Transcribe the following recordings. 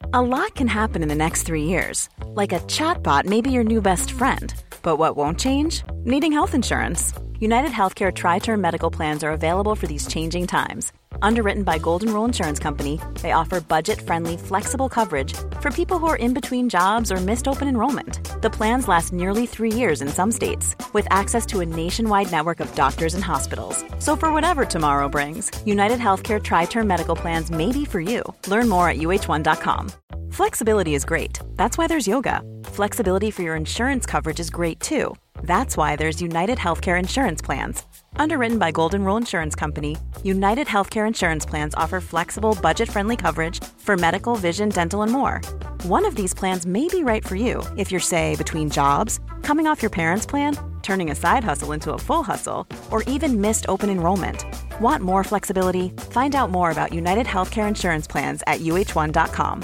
A lot can happen in the next 3 years. Like a chatbot may be your new best friend. But what won't change? Needing health insurance. United Healthcare Tri-Term Medical Plans are available for these changing times. Underwritten by Golden Rule Insurance Company, they offer budget-friendly, flexible coverage for people who are in between jobs or missed open enrollment. The plans last nearly 3 years in some states, with access to a nationwide network of doctors and hospitals. So for whatever tomorrow brings, United Healthcare Tri-Term Medical Plans may be for you. Learn more at uh1.com. Flexibility is great. That's why there's yoga. Flexibility for your insurance coverage is great too. That's why there's United Healthcare Insurance Plans. Underwritten by Golden Rule Insurance Company, United Healthcare Insurance Plans offer flexible, budget-friendly coverage for medical, vision, dental, and more. One of these plans may be right for you if you're, say, between jobs, coming off your parents' plan, turning a side hustle into a full hustle, or even missed open enrollment. Want more flexibility? Find out more about United Healthcare Insurance Plans at uh1.com.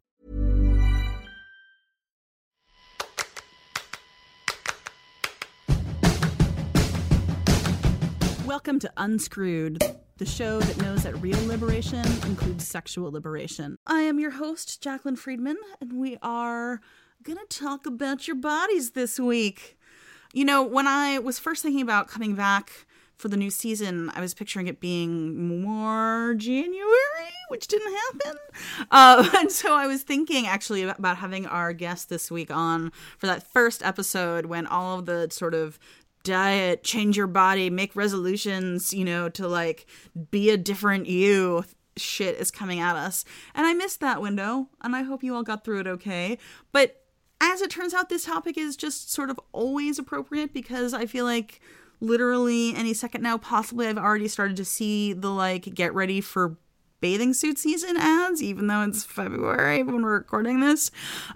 Welcome to Unscrewed, the show that knows that real liberation includes sexual liberation. I am your host, Jacqueline Friedman, and we are going to talk about your bodies this week. You know, when I was first thinking about coming back for the new season, I was picturing it being more January, which didn't happen. And so I was thinking actually about having our guest this week on for that first episode when all of the sort of diet, change your body, make resolutions, you know, to like be a different you shit is coming at us. And I missed that window, and I hope you all got through it okay. But as it turns out, this topic is just sort of always appropriate because I feel like literally any second now, possibly I've already started to see the like get ready for bathing suit season ads, even though it's February when we're recording this.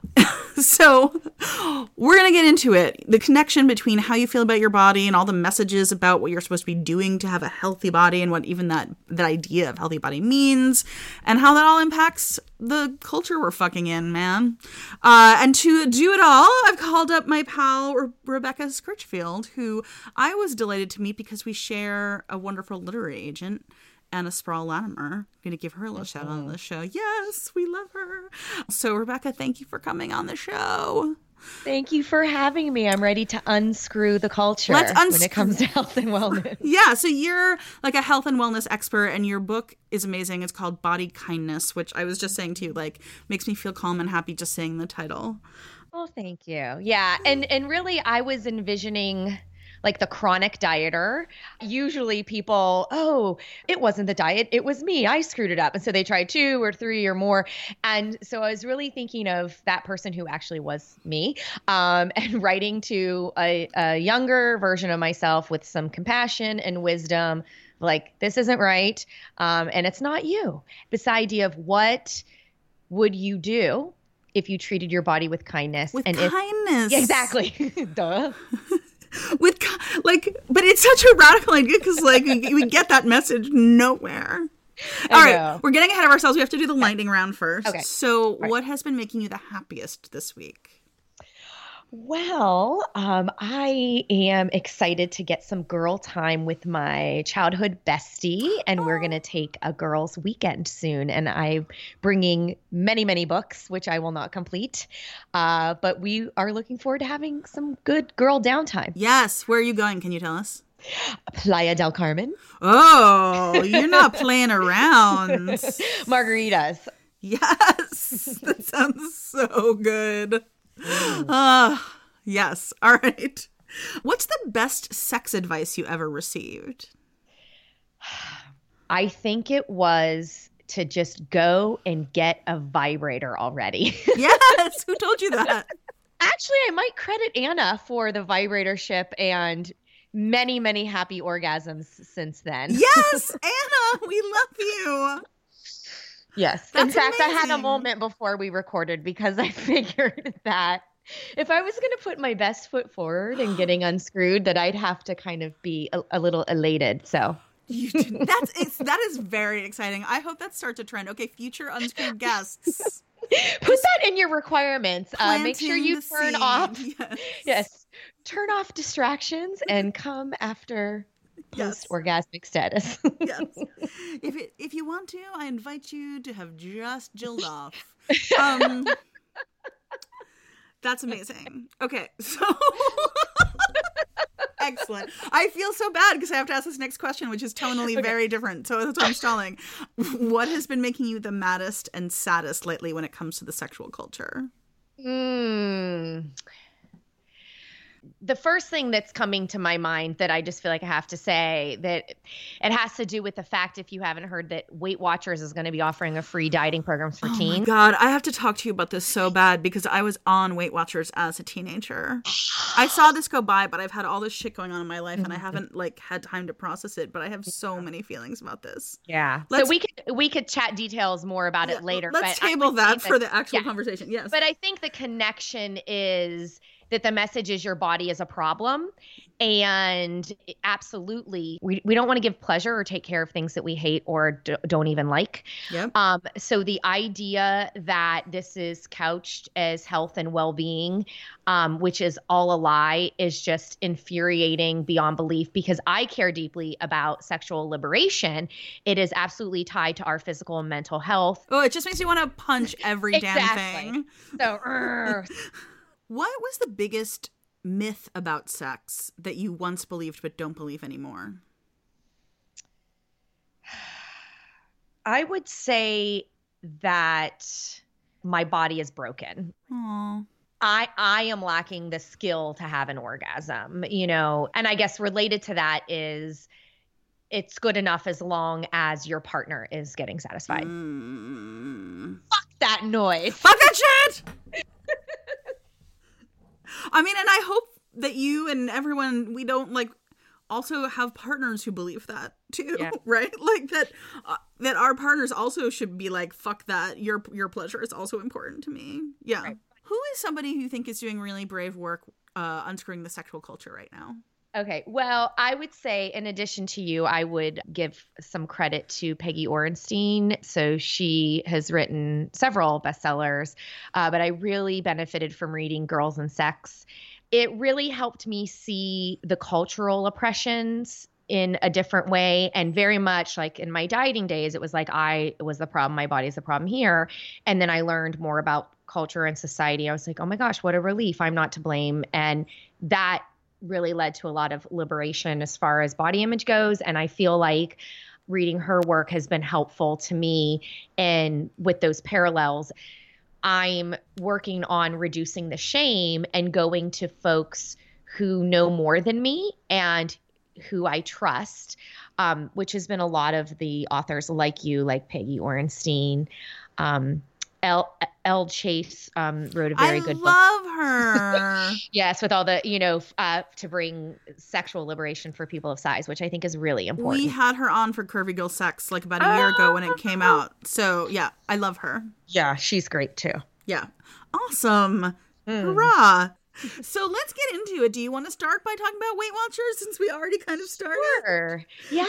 So we're going to get into it. The connection between how you feel about your body and all the messages about what you're supposed to be doing to have a healthy body and what even that idea of healthy body means and how that all impacts the culture we're fucking in, man. And to do it all, I've called up my pal Rebecca Scritchfield, who I was delighted to meet because we share a wonderful literary agent, Anna Sproul Latimer. I'm going to give her a little shout out on the show. Yes, we love her. So, Rebecca, thank you for coming on the show. Thank you for having me. I'm ready to unscrew the culture when it comes to health and wellness. Yeah, so you're like a health and wellness expert, and your book is amazing. It's called Body Kindness, which I was just saying to you, like, makes me feel calm and happy just saying the title. Oh, thank you. Yeah, and really I was envisioning like the chronic dieter. Usually people, oh, it wasn't the diet, it was me. I screwed it up. And so they tried 2 or 3 or more. And so I was really thinking of that person who actually was me, and writing to a younger version of myself with some compassion and wisdom, like, this isn't right. And it's not you. This idea of what would you do if you treated your body with kindness? With kindness. Exactly. Duh. But it's such a radical idea because like we get that message nowhere. All right, we're getting ahead of ourselves. We have to do the lightning round first. Okay. So what has been making you the happiest this week? Well, I am excited to get some girl time with my childhood bestie, and we're going to take a girls' weekend soon. And I'm bringing many, many books, which I will not complete. But we are looking forward to having some good girl downtime. Yes. Where are you going? Can you tell us? Playa del Carmen. Oh, you're not playing around. Margaritas. Yes. That sounds so good. Yes. All right. What's the best sex advice you ever received? I think it was to just go and get a vibrator already. Yes. Who told you that? Actually, I might credit Anna for the vibrator ship and many, many happy orgasms since then. Yes, Anna, we love you. Yes. That's in fact, amazing. I had a moment before we recorded because I figured that if I was going to put my best foot forward and getting unscrewed, that I'd have to kind of be a little elated. So that is very exciting. I hope that starts a trend. Okay, future unscrewed guests. Put that in your requirements. Make sure you turn off. Yes. Yes. Turn off distractions and come after Yes. Post-orgasmic status. Yes. If you want to, I invite you to have just Jilled off. That's amazing. Okay, so excellent. I feel so bad because I have to ask this next question, which is tonally very different. So that's why I'm stalling. What has been making you the maddest and saddest lately when it comes to the sexual culture? The first thing that's coming to my mind that I just feel like I have to say, that it has to do with the fact, if you haven't heard, that Weight Watchers is going to be offering a free dieting programs for teens. Oh my God, I have to talk to you about this so bad because I was on Weight Watchers as a teenager. I saw this go by, but I've had all this shit going on in my life and I haven't had time to process it, but I have so many feelings about this. Yeah. So we could chat details more about it later. Let's table that for the actual conversation. Yes. But I think the connection is that the message is your body is a problem. And absolutely, we don't want to give pleasure or take care of things that we hate or don't even like. Yep. So the idea that this is couched as health and well-being, which is all a lie, is just infuriating beyond belief, because I care deeply about sexual liberation. It is absolutely tied to our physical and mental health. Oh, it just makes you want to punch every damn thing. So, what was the biggest myth about sex that you once believed but don't believe anymore? I would say that my body is broken. Aww. I am lacking the skill to have an orgasm, and I guess related to that is it's good enough as long as your partner is getting satisfied. Fuck that noise. Fuck that shit! I mean, and I hope that you and everyone, we don't also have partners who believe that too, right? That our partners also should be like, fuck that. Your pleasure is also important to me. Yeah. Right. Who is somebody who you think is doing really brave work unscrewing the sexual culture right now? Okay. Well, I would say, in addition to you, I would give some credit to Peggy Orenstein. So she has written several bestsellers, but I really benefited from reading Girls and Sex. It really helped me see the cultural oppressions in a different way. And very much like in my dieting days, it was like I was the problem, my body's the problem here. And then I learned more about culture and society. I was like, oh my gosh, what a relief. I'm not to blame. And that really led to a lot of liberation as far as body image goes. And I feel like reading her work has been helpful to me. And with those parallels, I'm working on reducing the shame and going to folks who know more than me and who I trust, which has been a lot of the authors like you, like Peggy Orenstein. Elle Chase wrote a very good book. I love her. Yes, with all the, to bring sexual liberation for people of size, which I think is really important. We had her on for Curvy Girl Sex about a year ago when it came out. So, yeah, I love her. Yeah, she's great too. Yeah. Awesome. Hurrah. So let's get into it. Do you want to start by talking about Weight Watchers since we already kind of started? Sure. Yeah.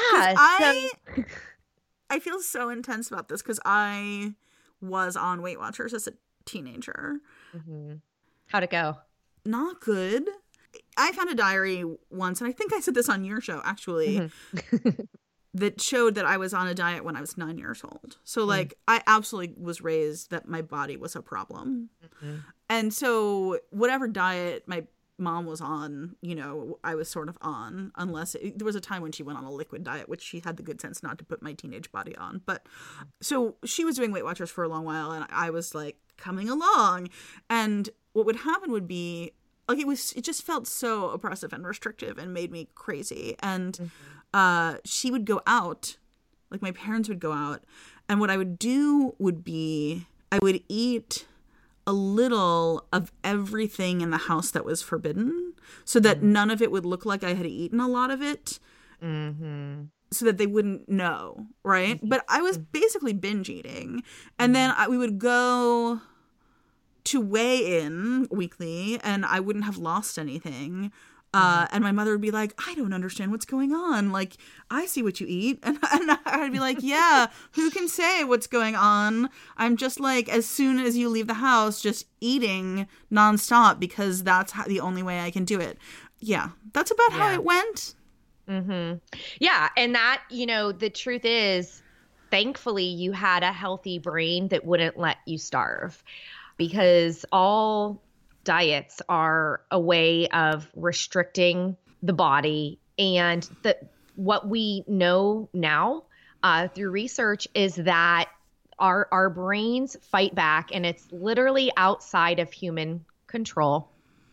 I feel so intense about this because I was on Weight Watchers as a teenager. Mm-hmm. How'd it go? Not good. I found a diary once, and I think I said this on your show, actually, that showed that I was on a diet when I was 9 years old. So, I absolutely was raised that my body was a problem. Mm-hmm. And so whatever diet my mom was on, I was sort of on, unless there was a time when she went on a liquid diet, which she had the good sense not to put my teenage body on. But so she was doing Weight Watchers for a long while, and I was coming along. And what would happen would be it just felt so oppressive and restrictive and made me crazy. And she would go out, my parents would go out, and what I would do would be I would eat a little of everything in the house that was forbidden so that none of it would look like I had eaten a lot of it, so that they wouldn't know, right? But I was basically binge eating. And then we would go to weigh in weekly and I wouldn't have lost anything. And my mother would be like, I don't understand what's going on. I see what you eat. And I'd be like, yeah, who can say what's going on? I'm just as soon as you leave the house, just eating nonstop because that's the only way I can do it. Yeah, that's about how it went. Yeah. And that, the truth is, thankfully, you had a healthy brain that wouldn't let you starve, because all diets are a way of restricting the body. And what we know now through research is that our brains fight back, and it's literally outside of human control.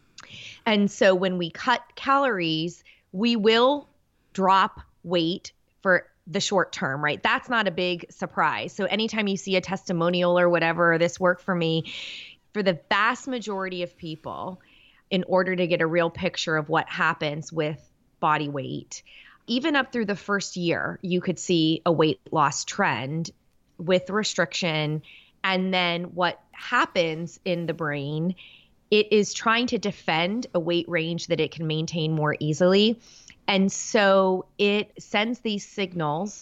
And so when we cut calories, we will drop weight for the short term, right? That's not a big surprise. So anytime you see a testimonial or whatever, this worked for me, for the vast majority of people, in order to get a real picture of what happens with body weight, even up through the first year, you could see a weight loss trend with restriction. And then what happens in the brain, it is trying to defend a weight range that it can maintain more easily. And so it sends these signals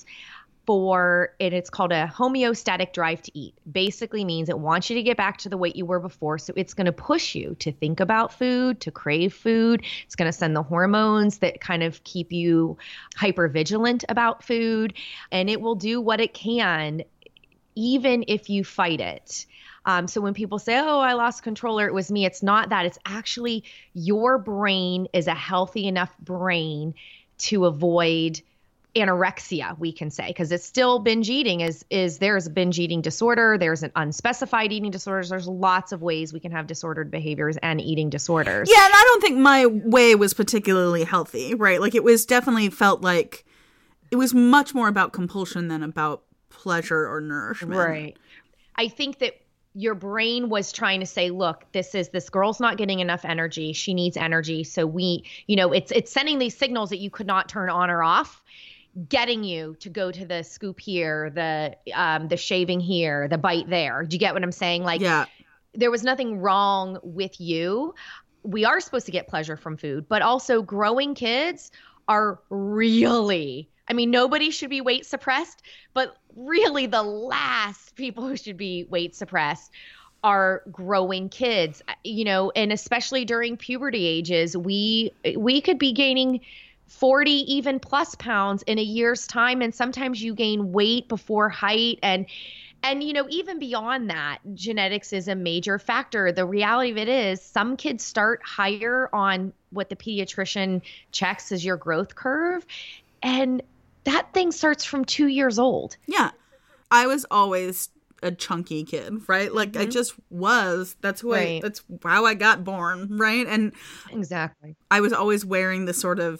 and it's called a homeostatic drive to eat. Basically means it wants you to get back to the weight you were before. So it's going to push you to think about food, to crave food. It's going to send the hormones that kind of keep you hypervigilant about food. And it will do what it can, even if you fight it. So when people say, oh, I lost control, or it was me, it's not that. It's actually your brain is a healthy enough brain to avoid anorexia, we can say, because it's still binge eating. There's a binge eating disorder. There's an unspecified eating disorders. There's lots of ways we can have disordered behaviors and eating disorders. Yeah, and I don't think my way was particularly healthy, right? Like, it was definitely felt like it was much more about compulsion than about pleasure or nourishment. Right. I think that your brain was trying to say, look, this girl's not getting enough energy. She needs energy. So it's sending these signals that you could not turn on or off, getting you to go to the scoop here, the shaving here, the bite there. Do you get what I'm saying? Like, yeah. There was nothing wrong with you. We are supposed to get pleasure from food, but also growing kids are really, nobody should be weight suppressed, but really the last people who should be weight suppressed are growing kids, and especially during puberty ages, we could be gaining 40 even plus pounds in a year's time. And sometimes you gain weight before height. And even beyond that, genetics is a major factor. The reality of it is some kids start higher on what the pediatrician checks as your growth curve. And that thing starts from 2 years old. Yeah. I was always a chunky kid, right? Like, I just was. That's that's how I got born, right? And exactly. I was always wearing this sort of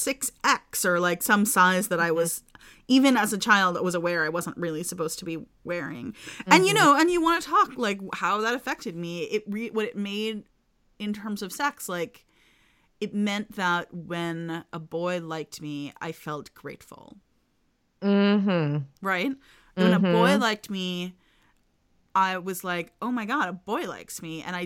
6X or like some size that I was, even as a child, was aware I wasn't really supposed to be wearing. And, and you want to talk like how that affected me. What it made in terms of sex, like, it meant that when a boy liked me, I felt grateful. Mm-hmm. Right? When a boy liked me, I was like, oh my God, a boy likes me. And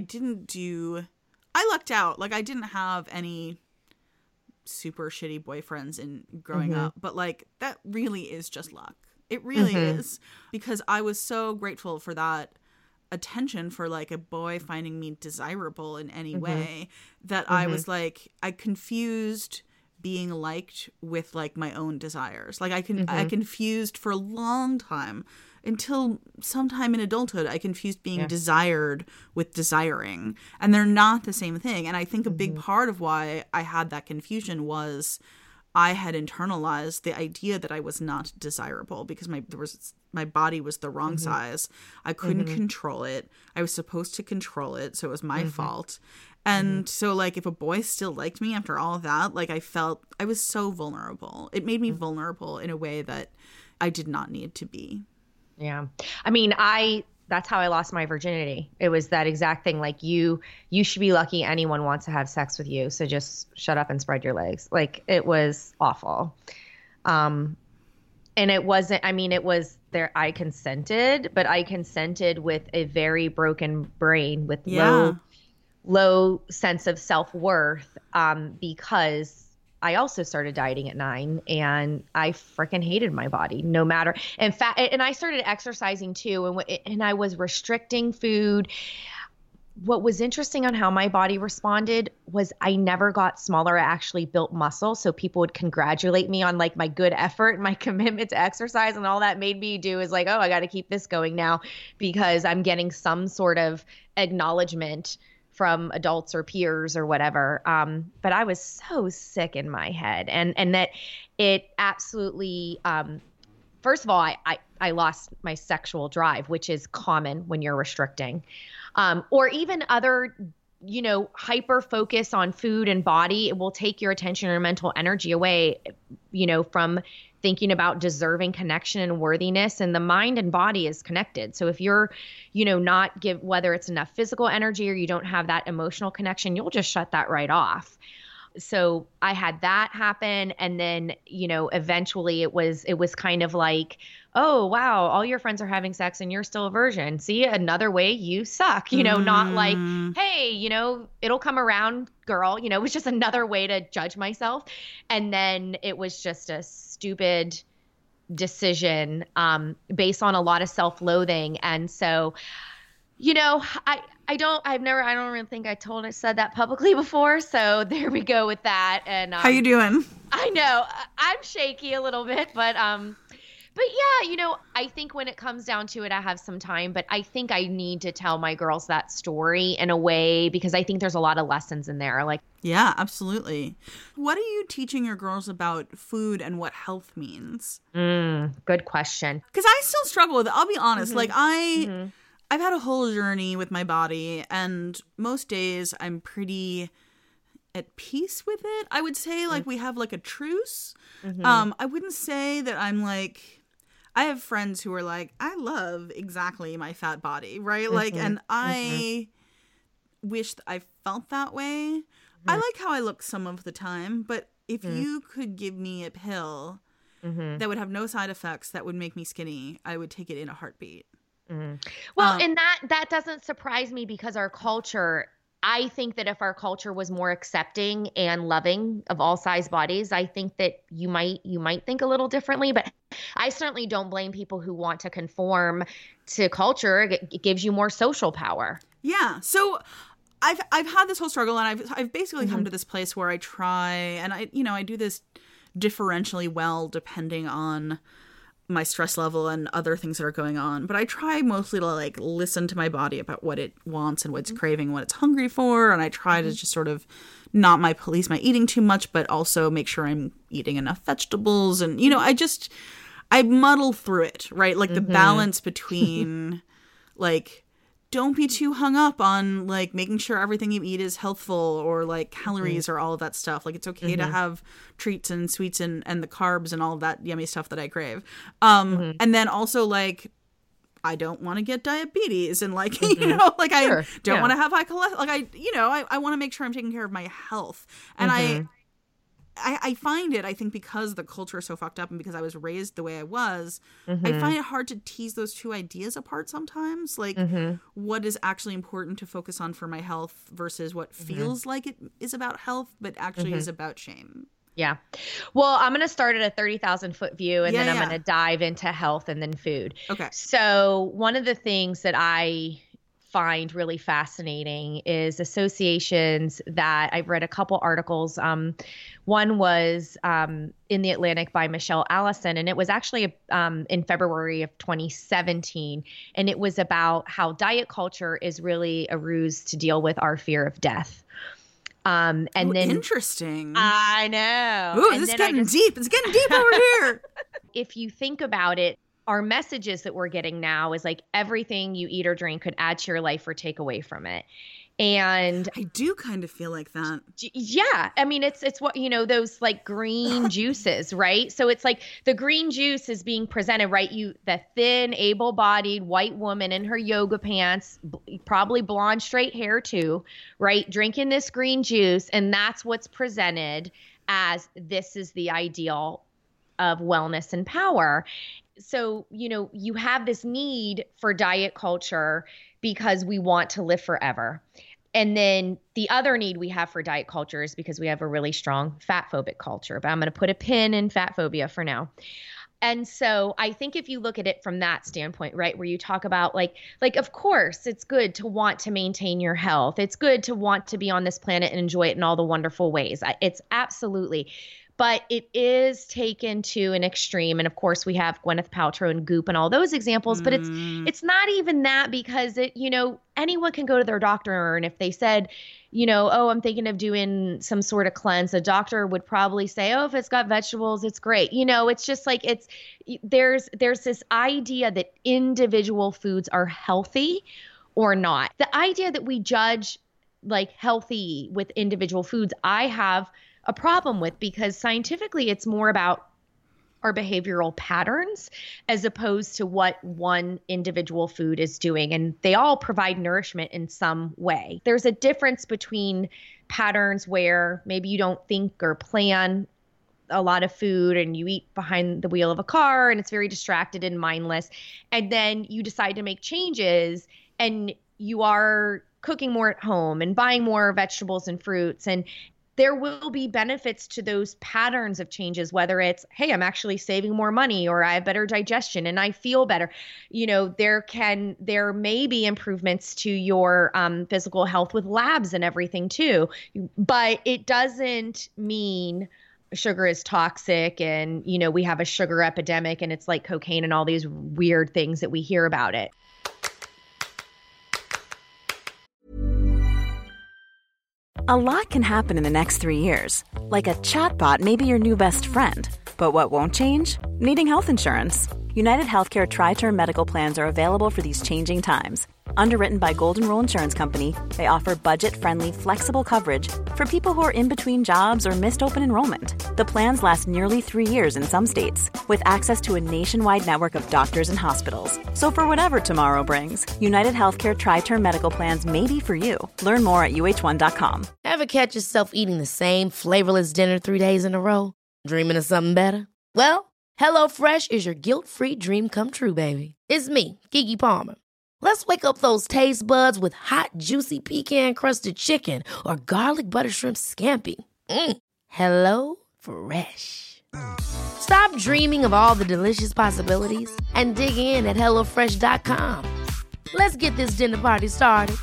I lucked out. Like, I didn't have any super shitty boyfriends in growing up. But, like, that really is just luck. It really is. Because I was so grateful for that attention, for like a boy finding me desirable in any way, that I was like, I confused being liked with like my own desires. Like I confused for a long time, until sometime in adulthood, I confused being desired with desiring, and they're not the same thing. And I think a big part of why I had that confusion was I had internalized the idea that I was not desirable because my body was the wrong size. I couldn't control it. I was supposed to control it, so it was my fault. And so, like, if a boy still liked me after all of that, like, I felt I was so vulnerable. It made me vulnerable in a way that I did not need to be. Yeah. That's how I lost my virginity. It was that exact thing. Like, you should be lucky anyone wants to have sex with you. So just shut up and spread your legs. Like, it was awful. And it wasn't, it was there. I consented, but I consented with a very broken brain with low sense of self-worth, because I also started dieting at 9 and I freaking hated my body no matter. In fact, and I started exercising too. And I was restricting food. what was interesting on how my body responded was I never got smaller. I actually built muscle. So people would congratulate me on like my good effort and my commitment to exercise, and all that made me do is like, oh, I got to keep this going now because I'm getting some sort of acknowledgement from adults or peers or whatever. But I was so sick in my head, and that it absolutely, first of all, I lost my sexual drive, which is common when you're restricting. Or even other, hyper focus on food and body. It will take your attention or mental energy away, from thinking about deserving connection and worthiness. And the mind and body is connected. So if you're, whether it's enough physical energy or you don't have that emotional connection, you'll just shut that right off. So I had that happen. And then, eventually it was kind of like, oh, wow, all your friends are having sex and you're still a virgin. See, another way you suck, not like, hey, it'll come around, girl. It was just another way to judge myself. And then it was just a stupid decision based on a lot of self-loathing. And so, I don't really think I said that publicly before. So there we go with that. And how you doing? I know I'm shaky a little bit, but yeah, I think when it comes down to it, I have some time, but I think I need to tell my girls that story in a way because I think there's a lot of lessons in there. Like, yeah, absolutely. What are you teaching your girls about food and what health means? Good question. Because I still struggle with it. I'll be honest. Like I've had a whole journey with my body, and most days I'm pretty at peace with it. I would say like we have like a truce. I wouldn't say that I'm like, I have friends who are like, I love exactly my fat body, right? Like, and I wish that I felt that way. I like how I look some of the time, but if you could give me a pill that would have no side effects that would make me skinny, I would take it in a heartbeat. Well, and that doesn't surprise me because our culture, I think that if our culture was more accepting and loving of all size bodies, I think that you might think a little differently, but I certainly don't blame people who want to conform to culture. It gives you more social power. Yeah. So I've had this whole struggle, and I've basically come to this place where I try, and I do this differentially well depending on my stress level and other things that are going on. But I try mostly to like listen to my body about what it wants and what it's craving, what it's hungry for. And I try to just sort of not police my eating too much, but also make sure I'm eating enough vegetables. And, I muddle through it, right? Like the balance between like, don't be too hung up on like making sure everything you eat is healthful or like calories or all of that stuff. Like it's okay to have treats and sweets and the carbs and all of that yummy stuff that I crave. And then also like, I don't want to get diabetes and like, like I don't want to have high cholesterol. Like I want to make sure I'm taking care of my health. And I find it, I think because the culture is so fucked up and because I was raised the way I was, I find it hard to tease those two ideas apart sometimes. Like what is actually important to focus on for my health versus what feels like it is about health, but actually is about shame. Yeah. Well, I'm going to start at a 30,000 foot view and then I'm going to dive into health and then food. Okay. So one of the things that I find really fascinating is associations that I've read a couple articles. One was in the Atlantic by Michelle Allison, and it was actually in February of 2017. And it was about how diet culture is really a ruse to deal with our fear of death. And then interesting. I know. Ooh, this is getting deep. It's getting deep over here. If you think about it, our messages that we're getting now is like everything you eat or drink could add to your life or take away from it. And I do kind of feel like that. Yeah. I mean, it's what, those like green juices, right? So it's like the green juice is being presented, right? The thin, able-bodied white woman in her yoga pants, probably blonde, straight hair too, right? Drinking this green juice. And that's what's presented as this is the ideal of wellness and power. So, you have this need for diet culture because we want to live forever. And then the other need we have for diet culture is because we have a really strong fat phobic culture. But I'm going to put a pin in fat phobia for now. And so I think if you look at it from that standpoint, right, where you talk about like of course it's good to want to maintain your health. It's good to want to be on this planet and enjoy it in all the wonderful ways. It's absolutely. But it is taken to an extreme. And of course, we have Gwyneth Paltrow and Goop and all those examples. But it's not even that, because anyone can go to their doctor. And if they said, oh, I'm thinking of doing some sort of cleanse, a doctor would probably say, oh, if it's got vegetables, it's great. It's just like there's this idea that individual foods are healthy or not. The idea that we judge like healthy with individual foods, I have a problem with, because scientifically it's more about our behavioral patterns as opposed to what one individual food is doing. And they all provide nourishment in some way. There's a difference between patterns where maybe you don't think or plan a lot of food and you eat behind the wheel of a car and it's very distracted and mindless. And then you decide to make changes and you are cooking more at home and buying more vegetables and fruits, and there will be benefits to those patterns of changes, whether it's, hey, I'm actually saving more money, or I have better digestion and I feel better. There may be improvements to your physical health with labs and everything too, but it doesn't mean sugar is toxic and, we have a sugar epidemic and it's like cocaine and all these weird things that we hear about it. A lot can happen in the next 3 years. Like a chatbot may be your new best friend. But what won't change? Needing health insurance. United Healthcare Tri-Term Medical Plans are available for these changing times. Underwritten by Golden Rule Insurance Company, they offer budget-friendly, flexible coverage for people who are in between jobs or missed open enrollment. The plans last nearly 3 years in some states, with access to a nationwide network of doctors and hospitals. So for whatever tomorrow brings, United Healthcare Tri-Term Medical Plans may be for you. Learn more at uh1.com. Ever catch yourself eating the same flavorless dinner 3 days in a row? Dreaming of something better? Well, HelloFresh is your guilt-free dream come true, baby. It's me, Keke Palmer. Let's wake up those taste buds with hot, juicy pecan-crusted chicken or garlic butter shrimp scampi. Hello Fresh. Stop dreaming of all the delicious possibilities and dig in at HelloFresh.com. Let's get this dinner party started.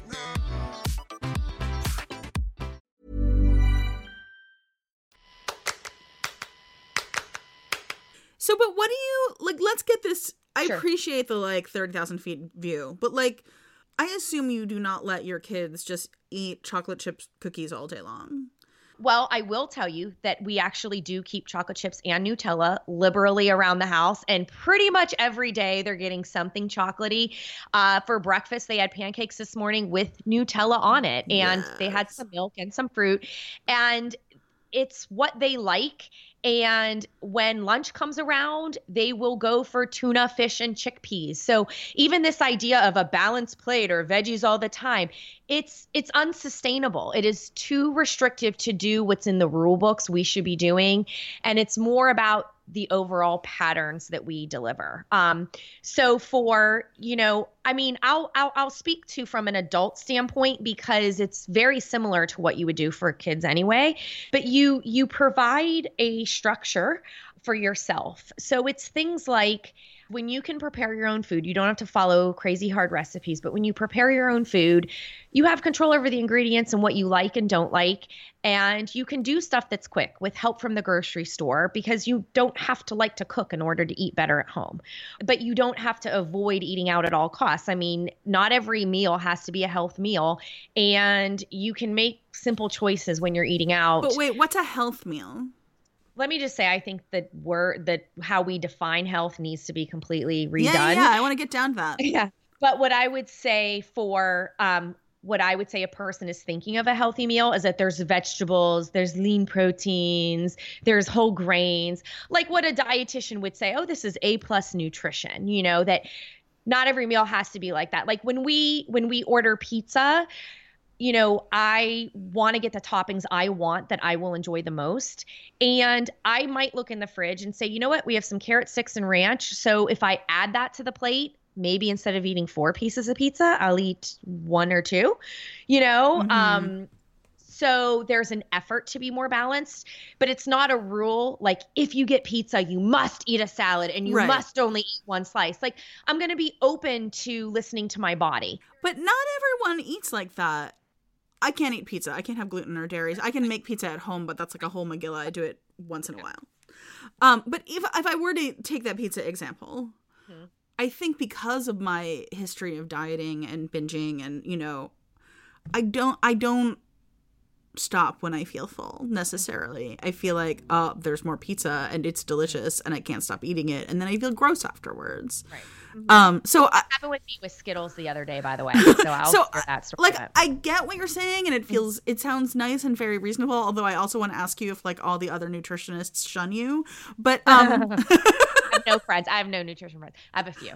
So, but what do you, let's get this, I Sure. appreciate the 30,000 feet view, but I assume you do not let your kids just eat chocolate chip cookies all day long. Well, I will tell you that we actually do keep chocolate chips and Nutella liberally around the house, and pretty much every day they're getting something chocolatey. For breakfast, they had pancakes this morning with Nutella on it, and they had some milk and some fruit, and it's what they like. And when lunch comes around, they will go for tuna, fish, and chickpeas. So even this idea of a balanced plate or veggies all the time, it's unsustainable. It is too restrictive to do what's in the rule books we should be doing. And it's more about the overall patterns that we deliver. So for, I'll speak to from an adult standpoint, because it's very similar to what you would do for kids anyway, but you provide a structure for yourself. So it's things like when you can prepare your own food, you don't have to follow crazy hard recipes, but when you prepare your own food, you have control over the ingredients and what you like and don't like. And you can do stuff that's quick with help from the grocery store, because you don't have to like to cook in order to eat better at home. But you don't have to avoid eating out at all costs. I mean, not every meal has to be a health meal, and you can make simple choices when you're eating out. But wait, what's a health meal? Let me just say, I think that how we define health needs to be completely redone. Yeah, I want to get down to that. Yeah. But what I would say a person is thinking of a healthy meal is that there's vegetables, there's lean proteins, there's whole grains, like what a dietitian would say, oh, this is A+ nutrition, that not every meal has to be like that. Like when we order pizza, I want to get the toppings I want that I will enjoy the most. And I might look in the fridge and say, you know what, we have some carrot sticks and ranch. So if I add that to the plate, maybe instead of eating 4 pieces of pizza, I'll eat 1 or 2, Mm-hmm. So there's an effort to be more balanced, but it's not a rule. Like if you get pizza, you must eat a salad and you must only eat one slice. Like I'm going to be open to listening to my body. But not everyone eats like that. I can't eat pizza. I can't have gluten or dairies. I can make pizza at home, but that's like a whole Megillah. I do it once in a while. But if I were to take that pizza example, I think because of my history of dieting and binging and, you know, I don't stop when I feel full necessarily. I feel like, oh, there's more pizza and it's delicious and I can't stop eating it. And then I feel gross afterwards. Right. So it happened with me with Skittles the other day, by the way. So I'll share that story. Like, I get what you're saying, and it sounds nice and very reasonable. Although I also want to ask you if like all the other nutritionists shun you. But I have no friends. I have no nutrition friends. I have a few.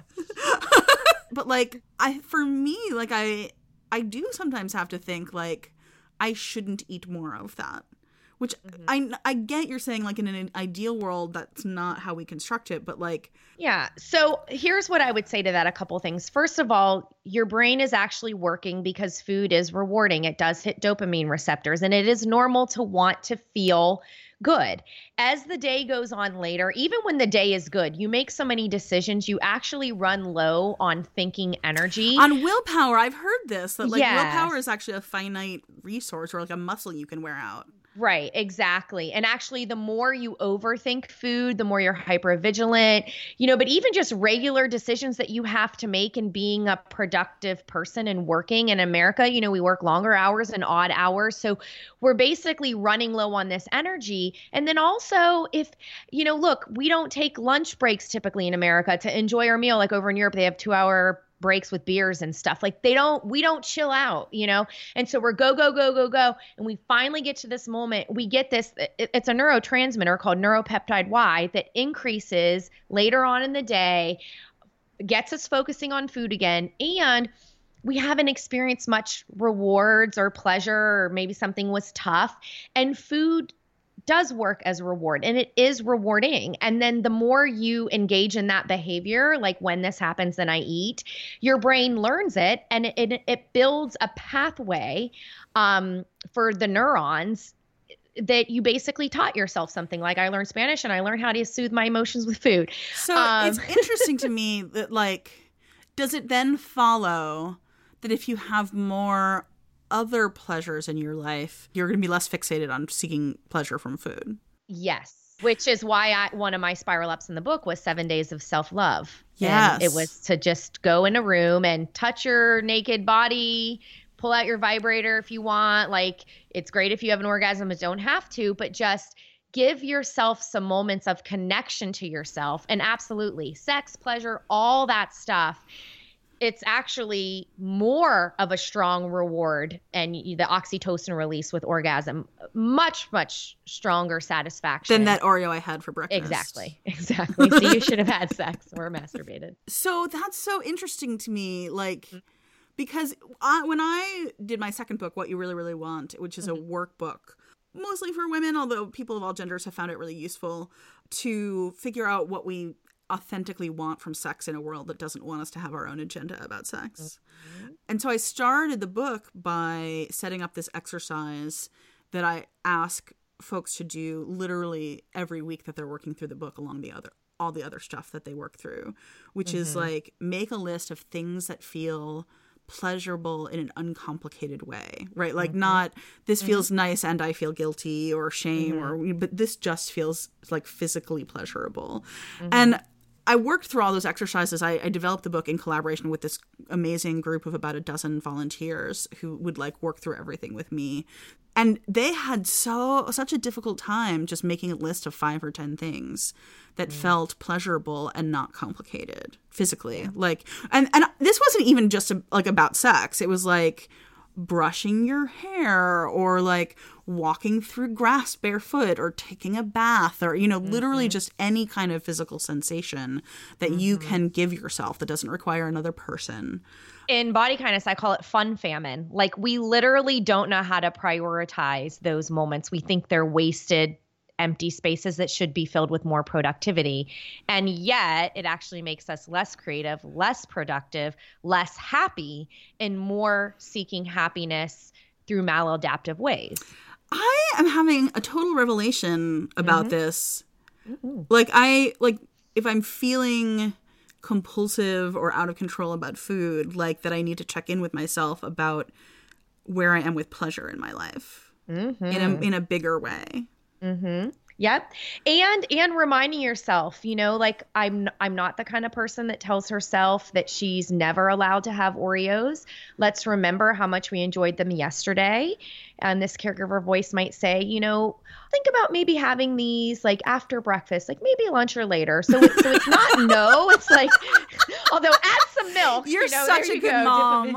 But like, for me, like I do sometimes have to think like I shouldn't eat more of that. Which I get you're saying, like, in an ideal world, that's not how we construct it, but like... Yeah. So here's what I would say to that, a couple things. First of all, your brain is actually working because food is rewarding. It does hit dopamine receptors, and it is normal to want to feel good. As the day goes on later, even when the day is good, you make so many decisions, you actually run low on thinking energy. On willpower, I've heard this, that like willpower is actually a finite resource or like a muscle you can wear out. Right, exactly. And actually, the more you overthink food, the more you're hypervigilant, you know, but even just regular decisions that you have to make in being a productive person and working in America, you know, we work longer hours and odd hours. So we're basically running low on this energy. And then also if, you know, look, we don't take lunch breaks typically in America to enjoy our meal. Like over in Europe, they have 2-hour breaks with beers and stuff. Like we don't chill out, you know? And so we're go. And we finally get to this moment. We get this, it's a neurotransmitter called neuropeptide Y that increases later on in the day, gets us focusing on food again. And we haven't experienced much rewards or pleasure, or maybe something was tough. And food does work as a reward, and it is rewarding. And then the more you engage in that behavior, like when this happens, then I eat, your brain learns it, and it builds a pathway for the neurons that you basically taught yourself something. Like I learned Spanish and I learned how to soothe my emotions with food. So it's interesting to me that, like, does it then follow that if you have more other pleasures in your life, you're going to be less fixated on seeking pleasure from food? Yes. Which is why one of my spiral ups in the book was 7 days of self-love. Yes. And it was to just go in a room and touch your naked body, pull out your vibrator if you want. Like, it's great if you have an orgasm, but don't have to, but just give yourself some moments of connection to yourself. And absolutely, sex, pleasure, all that stuff, it's actually more of a strong reward, and the oxytocin release with orgasm, much, much stronger satisfaction than that Oreo I had for breakfast. Exactly. So you should have had sex or masturbated. So that's so interesting to me, like, because when I did my second book, What You Really, Really Want, which is a workbook, mostly for women, although people of all genders have found it really useful to figure out what we authentically want from sex in a world that doesn't want us to have our own agenda about sex. And so I started the book by setting up this exercise that I ask folks to do literally every week that they're working through the book, along all the other stuff that they work through, which is like, make a list of things that feel pleasurable in an uncomplicated way, right? Like not this feels nice and I feel guilty or shame but this just feels like physically pleasurable. And I worked through all those exercises. I developed the book in collaboration with this amazing group of about 12 volunteers who would like work through everything with me. And they had such a difficult time just making a list of 5 or 10 things that felt pleasurable and not complicated physically. Yeah. Like, and this wasn't even just like about sex. It was like brushing your hair, or like walking through grass barefoot, or taking a bath, or, you know, literally just any kind of physical sensation that you can give yourself that doesn't require another person. In Body Kindness, I call it fun famine. Like, we literally don't know how to prioritize those moments. We think they're wasted, empty spaces that should be filled with more productivity. And yet it actually makes us less creative, less productive, less happy, and more seeking happiness through maladaptive ways. I am having a total revelation about this. If I'm feeling compulsive or out of control about food, like that I need to check in with myself about where I am with pleasure in my life in a bigger way. Yep. And reminding yourself, like I'm not the kind of person that tells herself that she's never allowed to have Oreos. Let's remember how much we enjoyed them yesterday. And this caregiver voice might say, think about maybe having these like after breakfast, like maybe lunch or later. So it's not no, it's like, although add some milk. You're such a good mom.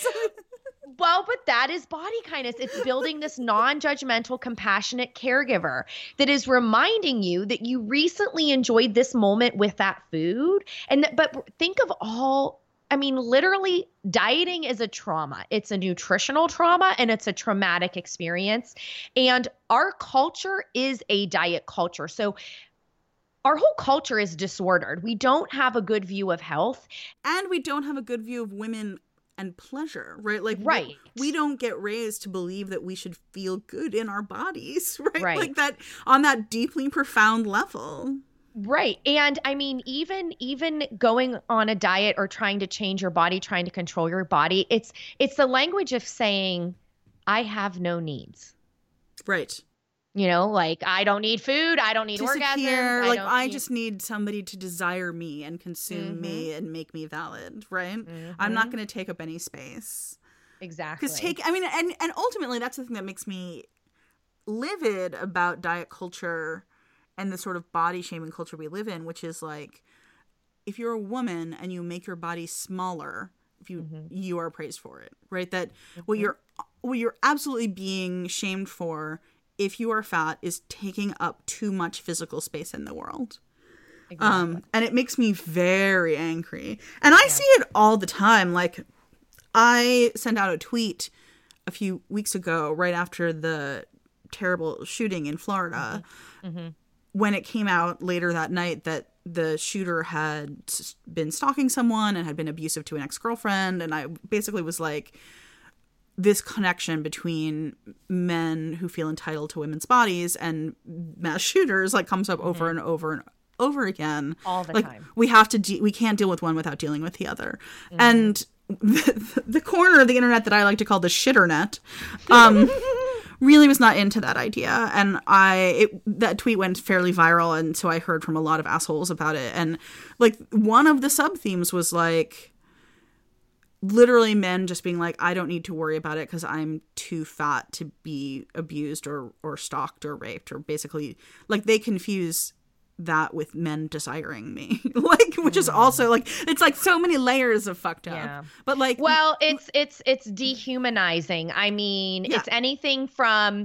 Well, but that is body kindness. It's building this non-judgmental, compassionate caregiver that is reminding you that you recently enjoyed this moment with that food. But think of literally dieting is a trauma. It's a nutritional trauma and it's a traumatic experience. And our culture is a diet culture. So our whole culture is disordered. We don't have a good view of health. And we don't have a good view of women and pleasure, right? Like, right. We don't get raised to believe that we should feel good in our bodies, right? Right. Like that on that deeply profound level. Right. And I mean, even going on a diet or trying to change your body, trying to control your body, it's the language of saying, I have no needs. Right. Like I don't need food. I don't need orgasms. I just need somebody to desire me and consume me and make me valid. Right. I'm not going to take up any space. Exactly. Because and ultimately that's the thing that makes me livid about diet culture and the sort of body shaming culture we live in, which is like, if you're a woman and you make your body smaller, you are praised for it. Right. That what you're absolutely being shamed for, if you are fat, is taking up too much physical space in the world. Exactly. And it makes me very angry. And I see it all the time. Like, I sent out a tweet a few weeks ago, right after the terrible shooting in Florida, when it came out later that night that the shooter had been stalking someone and had been abusive to an ex-girlfriend. And I basically was like, this connection between men who feel entitled to women's bodies and mass shooters like comes up over and over and over again. All the like, time. We have to we can't deal with one without dealing with the other. And the corner of the internet that I like to call the shitternet really was not into that idea. And that tweet went fairly viral, and so I heard from a lot of assholes about it. And like one of the sub themes was like, literally men just being like, I don't need to worry about it because I'm too fat to be abused or stalked or raped, or basically like they confuse that with men desiring me, like, which is also like, it's like so many layers of fucked up. Yeah. But like, well, it's dehumanizing. I mean, it's anything from,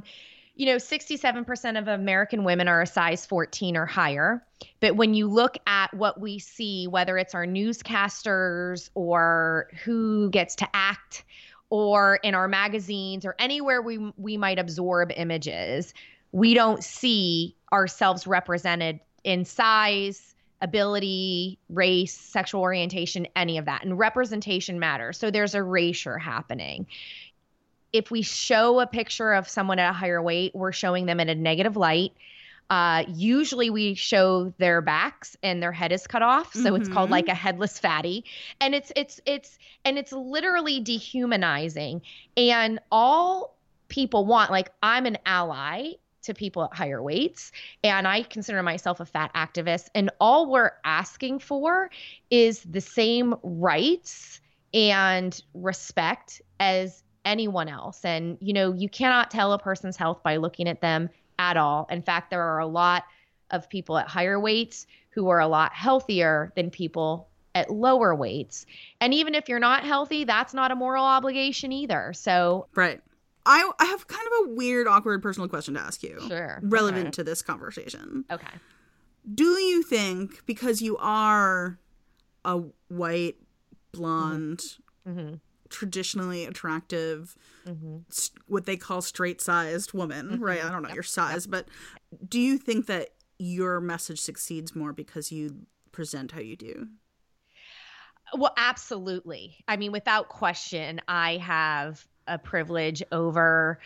67% of American women are a size 14 or higher. But when you look at what we see, whether it's our newscasters or who gets to act or in our magazines or anywhere we might absorb images, we don't see ourselves represented in size, ability, race, sexual orientation, any of that. And representation matters. So there's erasure happening. If we show a picture of someone at a higher weight, we're showing them in a negative light. Usually we show their backs and their head is cut off. So it's called like a headless fatty. And it's literally dehumanizing. And all people want, like, I'm an ally to people at higher weights, and I consider myself a fat activist. And all we're asking for is the same rights and respect as anyone else. And, you cannot tell a person's health by looking at them at all. In fact, there are a lot of people at higher weights who are a lot healthier than people at lower weights. And even if you're not healthy, that's not a moral obligation either. So, right. I have kind of a weird, awkward personal question to ask you. Sure. Relevant to this conversation. Okay. Do you think, because you are a white, blonde, traditionally attractive, what they call straight-sized woman, right? I don't know your size, but do you think that your message succeeds more because you present how you do? Well, absolutely. I mean, without question, I have a privilege over,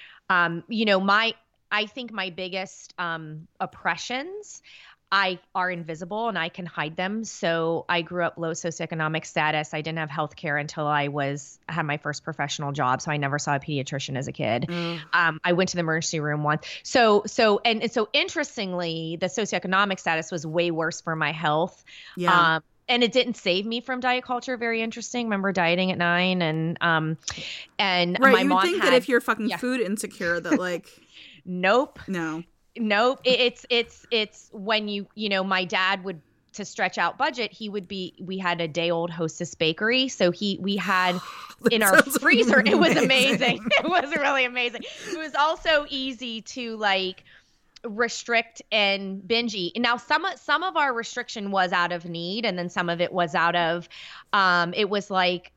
I think my biggest oppressions are invisible and I can hide them. So I grew up low socioeconomic status. I didn't have health care until I had my first professional job. So I never saw a pediatrician as a kid. I went to the emergency room once. So interestingly, the socioeconomic status was way worse for my health. Yeah. And it didn't save me from diet culture. Very interesting. Remember dieting at 9 and Right. my You mom would think that if you're fucking food insecure that like, nope. no. Nope. It's when my dad would, to stretch out budget, we had a day old Hostess bakery. So we had in our freezer, it was amazing. It was really amazing. It was also easy to like restrict and binge eat. Now some of our restriction was out of need. And then some of it was out of, it was like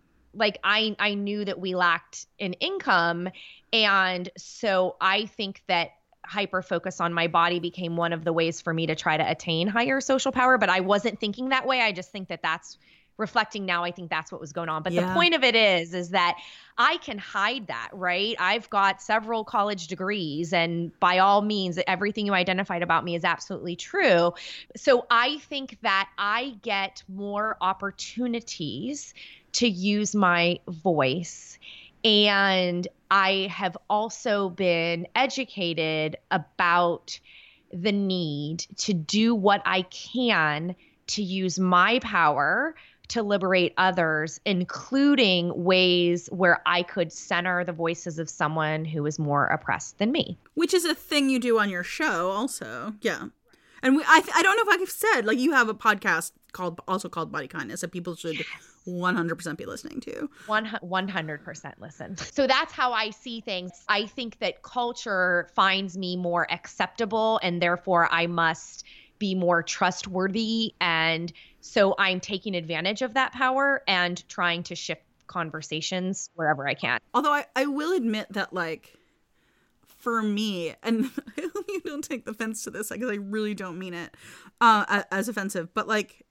I knew that we lacked an income. And so I think that hyper focus on my body became one of the ways for me to try to attain higher social power, but I wasn't thinking that way. I just think that that's reflecting now. I think that's what was going on. But the point of it is that I can hide that, right? I've got several college degrees and by all means, everything you identified about me is absolutely true. So I think that I get more opportunities to use my voice. And I have also been educated about the need to do what I can to use my power to liberate others, including ways where I could center the voices of someone who is more oppressed than me. Which is a thing you do on your show also. Yeah. And I don't know if I've said, like, you have a podcast called Body Kindness that people should 100% be listening to. 100% listen. So that's how I see things. I think that culture finds me more acceptable and therefore I must be more trustworthy. And so I'm taking advantage of that power and trying to shift conversations wherever I can. Although I will admit that, like, for me, and I hope you don't take offense to this because I really don't mean it as offensive, but like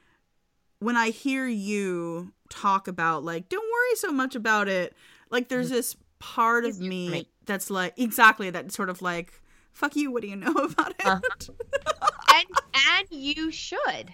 when I hear you talk about like, don't worry so much about it, like there's this part of me that's like, exactly, that sort of like, fuck you, what do you know about it? And you should.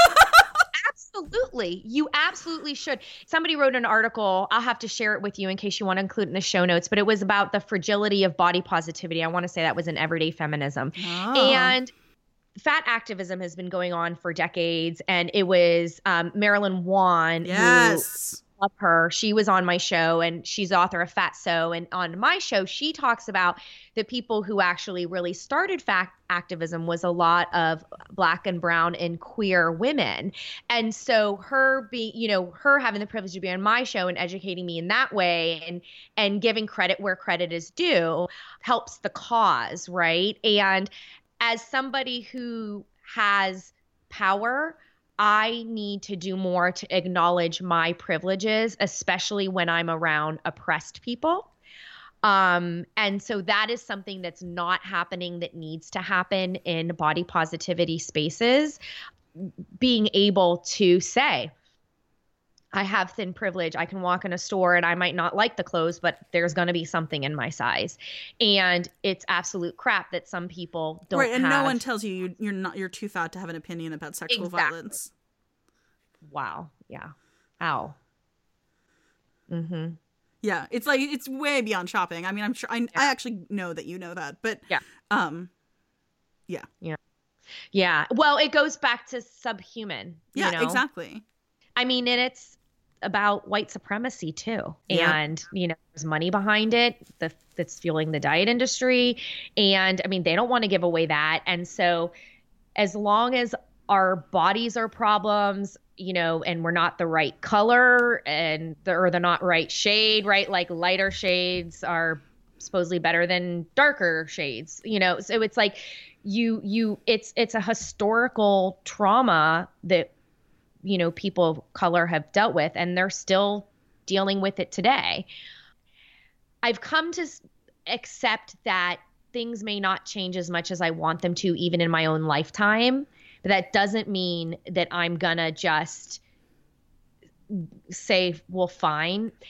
Absolutely. You absolutely should. Somebody wrote an article. I'll have to share it with you in case you want to include it in the show notes, but it was about the fragility of body positivity. I want to say that was in Everyday Feminism. Oh. And fat activism has been going on for decades. And it was Marilyn Wan. Yes. Love her. She was on my show and she's the author of Fatso. And on my show, she talks about the people who actually really started fat activism was a lot of Black and brown and queer women. And so her having the privilege to be on my show and educating me in that way and giving credit where credit is due helps the cause, right? And as somebody who has power, I need to do more to acknowledge my privileges, especially when I'm around oppressed people. And so that is something that's not happening that needs to happen in body positivity spaces. Being able to say, I have thin privilege. I can walk in a store and I might not like the clothes, but there's going to be something in my size. And it's absolute crap that some people don't have. Right, and no one tells you you're too fat to have an opinion about sexual violence. Wow. Yeah. Ow. Mm-hmm. Yeah, it's like it's way beyond shopping. I mean, I'm sure I actually know that you know that, but yeah. Well, it goes back to subhuman. Yeah, you know? Exactly. I mean, and it's about white supremacy too. Yeah. And, there's money behind it that's fueling the diet industry. And I mean, they don't want to give away that. And so as long as our bodies are problems, and we're not the right color and they're not right shade, right? Like lighter shades are supposedly better than darker shades, so it's like it's a historical trauma that, people of color have dealt with, and they're still dealing with it today. I've come to accept that things may not change as much as I want them to, even in my own lifetime. But that doesn't mean that I'm gonna just say, well, fine.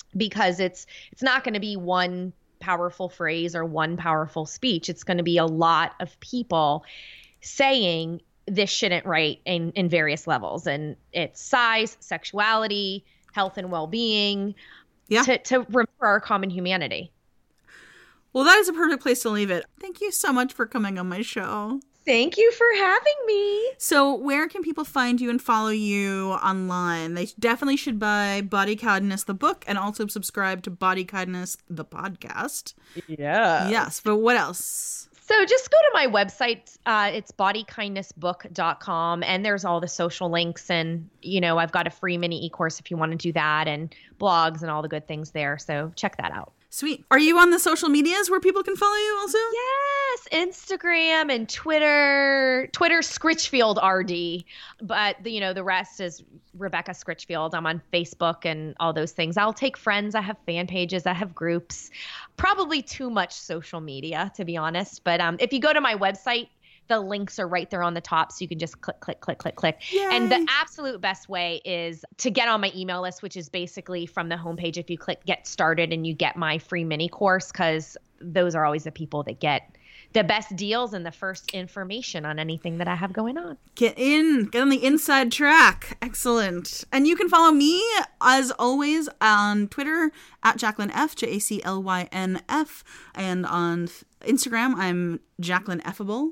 because it's not going to be one powerful phrase or one powerful speech. It's going to be a lot of people saying this shouldn't write in various levels, and it's size, sexuality, health and well-being, to remember our common humanity. Well, that is a perfect place to leave it. Thank you so much for coming on my show. Thank you for having me. So where can people find you and follow you online? They definitely should buy Body Kindness, the book, and also subscribe to Body Kindness, the podcast. Yeah. Yes, but what else? So just go to my website. It's bodykindnessbook.com, and there's all the social links. And, I've got a free mini e-course if you want to do that, and blogs and all the good things there. So check that out. Sweet. Are you on the social medias where people can follow you also? Yes, Instagram and Twitter. Twitter, Scritchfield RD. But, the rest is Rebecca Scritchfield. I'm on Facebook and all those things. I'll take friends. I have fan pages. I have groups. Probably too much social media, to be honest. But if you go to my website, the links are right there on the top, so you can just click, click, click, click, click. Yay. And the absolute best way is to get on my email list, which is basically from the homepage. If you click Get Started, and you get my free mini course, because those are always the people that get the best deals and the first information on anything that I have going on. Get on the inside track. Excellent. And you can follow me, as always, on Twitter at Jaclyn F, JACLYNF, and on Instagram, I'm Jaclyn Effable.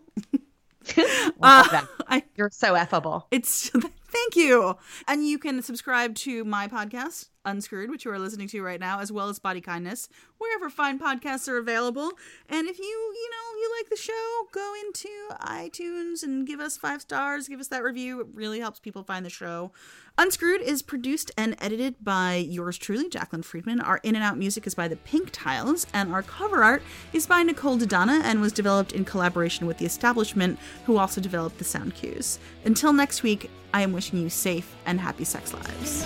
You're so effable. Thank you. And you can subscribe to my podcast, Unscrewed, which you are listening to right now, as well as Body Kindness, wherever fine podcasts are available. And if you like the show, go into iTunes and give us 5 stars, give us that review. It really helps people find the show. Unscrewed is produced and edited by yours truly, Jaclyn Friedman. Our in and out music is by the Pink Tiles, and our cover art is by Nicole Dodonna and was developed in collaboration with The Establishment, who also developed the sound cues. Until next week, I am wishing you safe and happy sex lives.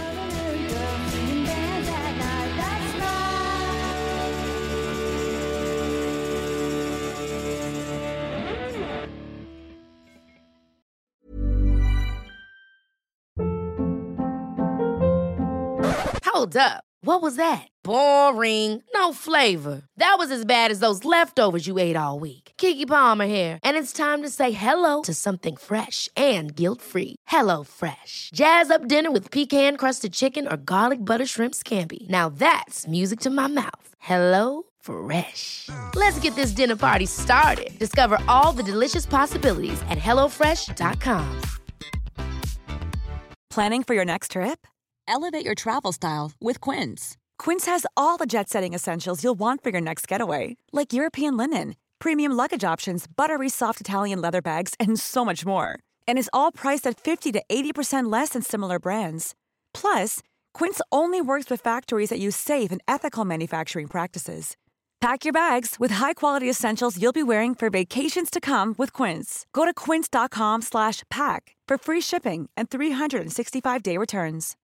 Hold up. What was that? Boring. No flavor. That was as bad as those leftovers you ate all week. Keke Palmer here. And it's time to say hello to something fresh and guilt-free. Hello Fresh. Jazz up dinner with pecan-crusted chicken or garlic butter shrimp scampi. Now that's music to my mouth. Hello Fresh. Let's get this dinner party started. Discover all the delicious possibilities at HelloFresh.com. Planning for your next trip? Elevate your travel style with Quince. Quince has all the jet-setting essentials you'll want for your next getaway, like European linen, premium luggage options, buttery soft Italian leather bags, and so much more. And is all priced at 50 to 80% less than similar brands. Plus, Quince only works with factories that use safe and ethical manufacturing practices. Pack your bags with high-quality essentials you'll be wearing for vacations to come with Quince. Go to quince.com/pack for free shipping and 365-day returns.